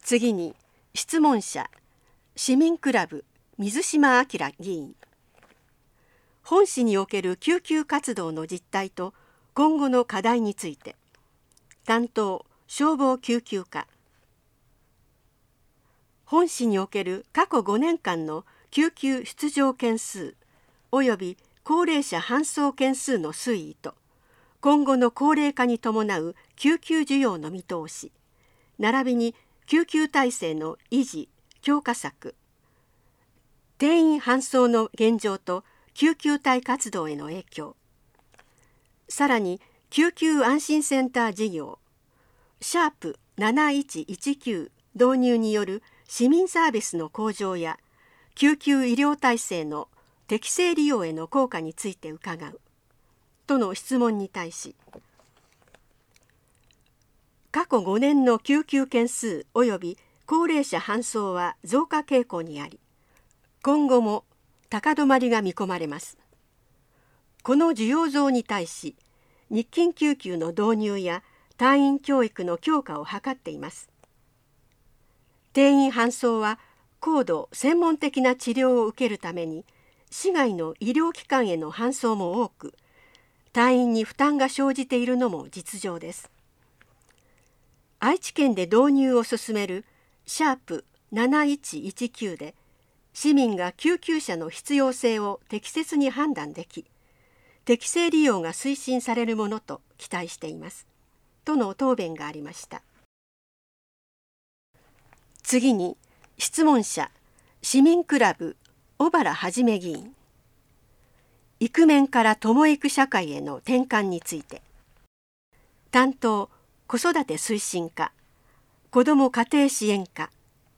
次に質問者市民クラブ水島明議員。本市における救急活動の実態と今後の課題について。担当消防救急課。本市における過去5年間の救急出場件数および高齢者搬送件数の推移と今後の高齢化に伴う救急需要の見通し並びに救急体制の維持・強化策、転院搬送の現状と救急隊活動への影響、さらに救急安心センター事業#7119導入による市民サービスの向上や救急医療体制の適正利用への効果について伺うとの質問に対し、過去5年の救急件数及び高齢者搬送は増加傾向にあり、今後も高止まりが見込まれます。この需要増に対し、日勤救急の導入や隊員教育の強化を図っています。転院搬送は高度専門的な治療を受けるために市外の医療機関への搬送も多く、隊員に負担が生じているのも実情です。愛知県で導入を進める#7119で市民が救急車の必要性を適切に判断でき、適正利用が推進されるものと期待していますとの答弁がありました。次に質問者市民クラブ小原はじめ議員。イクメンから共育社会への転換について。担当子育て推進課子ども家庭支援課。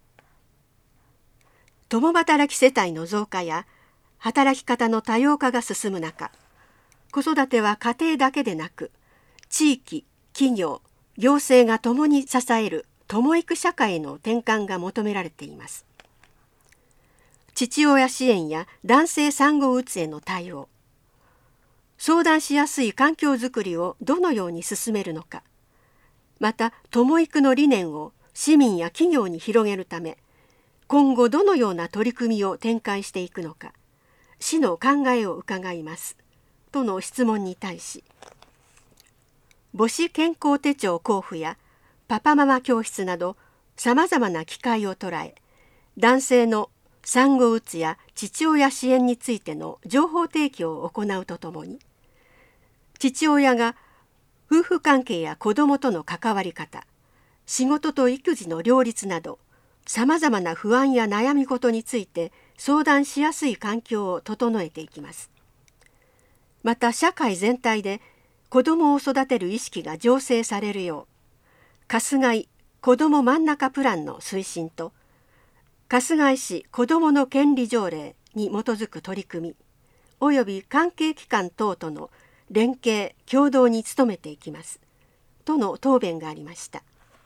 共働き世帯の増加や働き方の多様化が進む中、子育ては家庭だけでなく地域、企業、行政が共に支える共育社会への転換が求められています。父親支援や男性産後うつへの対応、相談しやすい環境づくりをどのように進めるのか、また共育の理念を市民や企業に広げるため、今後どのような取り組みを展開していくのか、市の考えを伺いますとの質問に対し、母子健康手帳交付やパパママ教室などさまざまな機会を捉え、男性の産後うつや父親支援についての情報提供を行うとともに、父親が夫婦関係や子どもとの関わり方、仕事と育児の両立などさまざまな不安や悩み事について相談しやすい環境を整えていきます。また社会全体で子どもを育てる意識が醸成されるよう、春日井子ども真ん中プランの推進と春日井市子どもの権利条例に基づく取り組みおよび関係機関等との連携協働に努めていきますとの答弁がありました。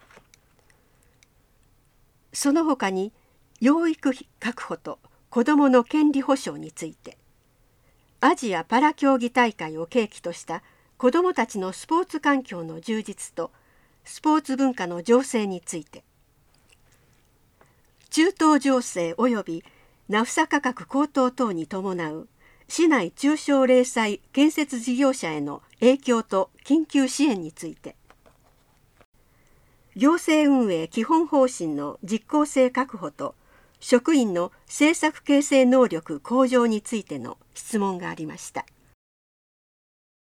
その他に養育費確保と子どもの権利保障について、アジアパラ競技大会を契機とした子どもたちのスポーツ環境の充実とスポーツ文化の醸成について、中東情勢およびナフサ価格高騰等に伴う市内中小零細建設事業者への影響と緊急支援について、行政運営基本方針の実効性確保と職員の政策形成能力向上についての質問がありました。